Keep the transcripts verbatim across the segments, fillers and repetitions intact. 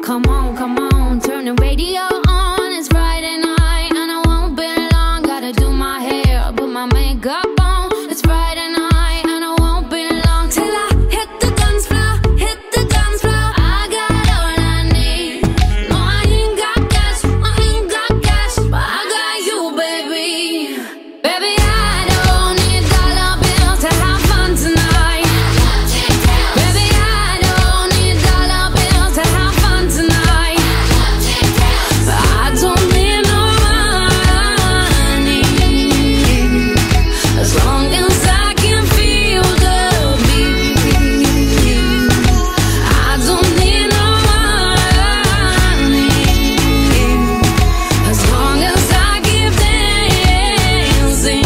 Come on, come on, turn the radio on. It's Friday night and I won't be long. Gotta do my hair, put my makeup on. It's Friday night and I won't be long till I hit the dance floor, hit the dance floor. I got all I need. No, I ain't got cash, I ain't got cash, but I got you, baby. Baby, I don't need dollar bills to have fun tonight. Baby, I don't need dollar bills to have fun tonight. I don't need no money as long as I can feel the beat. I don't need no money as long as I keep dancing.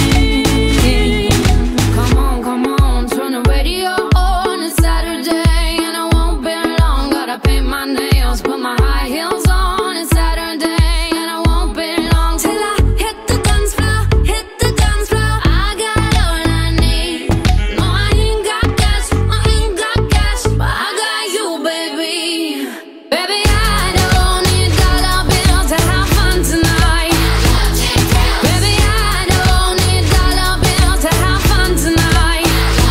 Come on, come on, turn the radio on. It's Saturday and I won't be long. Gotta paint my nails, put my high heels on. It's Saturday and I won't be long till I hit the dance floor, hit the dance floor. I got all I need. No, I ain't got cash, I ain't got cash, but I got you, baby. Baby, I don't need dollar bills to have fun tonight. Baby, I don't need dollar bills to have fun tonight.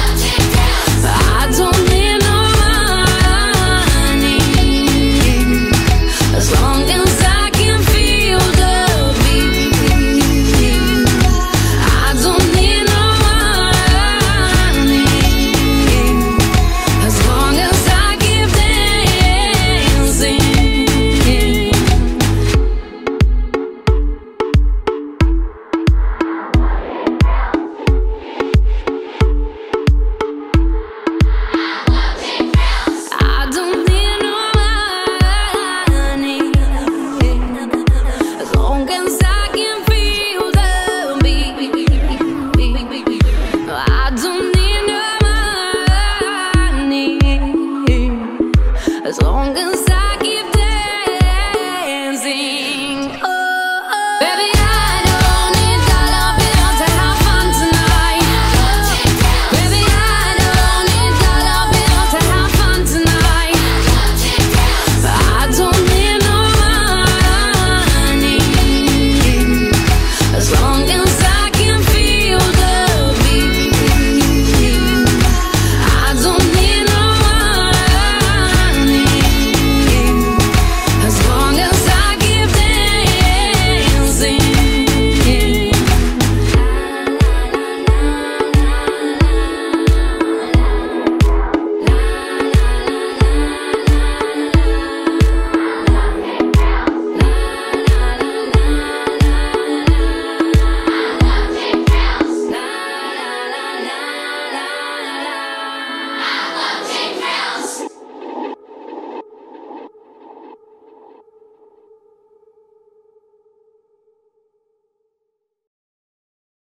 I don't need no money as long as I can feel the beat. I don't need no money as long as I keep dancing. I don't need no money as long as I can feel the beat. I don't need no money as long as I